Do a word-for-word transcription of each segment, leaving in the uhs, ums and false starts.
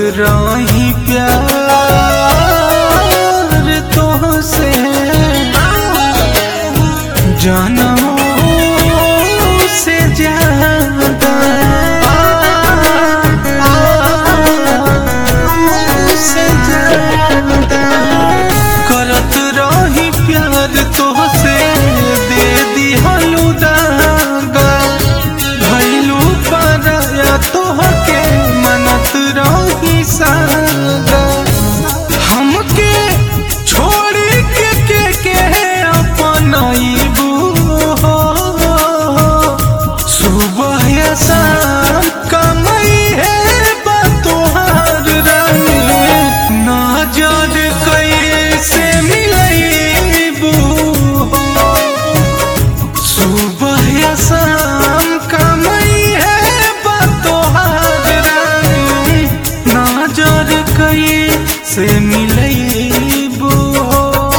रही प्यार तोहसे जानों से ज्यादा से ज्यादा करत रही प्यार तोहसे दे दिहलु दागा भइलु पराया तोहके मनत रही सागा हमके छोड़ी के के के अपनाइबू हो सुबह या शाम कमाई है बतोहार रानी नजर कैसे मिलइबू हो सुबह या शाम कमाई है बतोहार रानी नजर कैसे मिलइबू हो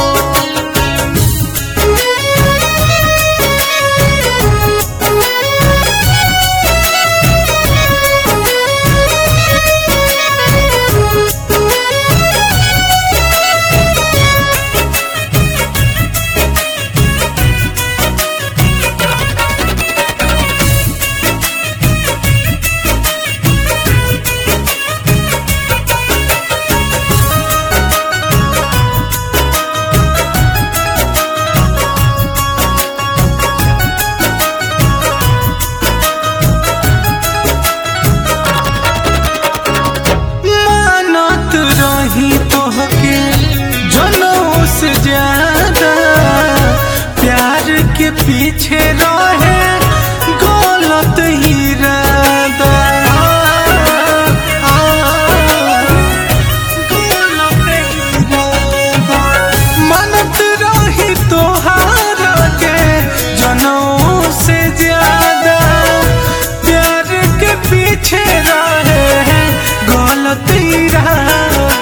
तोहके जनों से ज्यादा प्यार के पीछे रहे गलत इरादा मनत रही तोहारा के जनों से ज्यादा प्यार के पीछे रहे गलत इरादा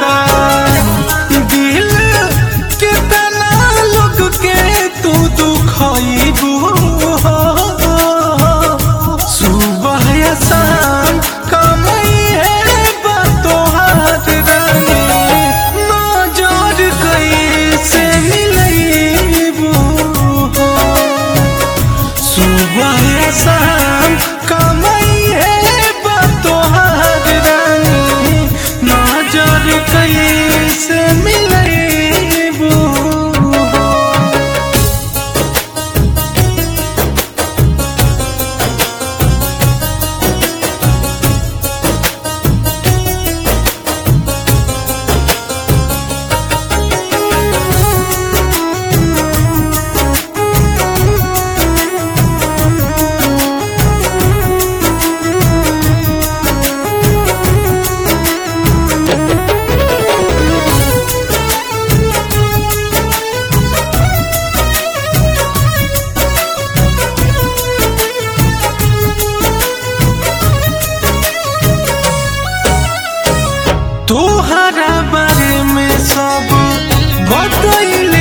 दुखइबू हो सुबह या शाम कमाई है बतोहार रानी नजर कैसे मिलइबू हो सुबह या शाम कमाई है बतोहार रानी नजर कैसे मिलइबू तोहरा बारे में सब बतइले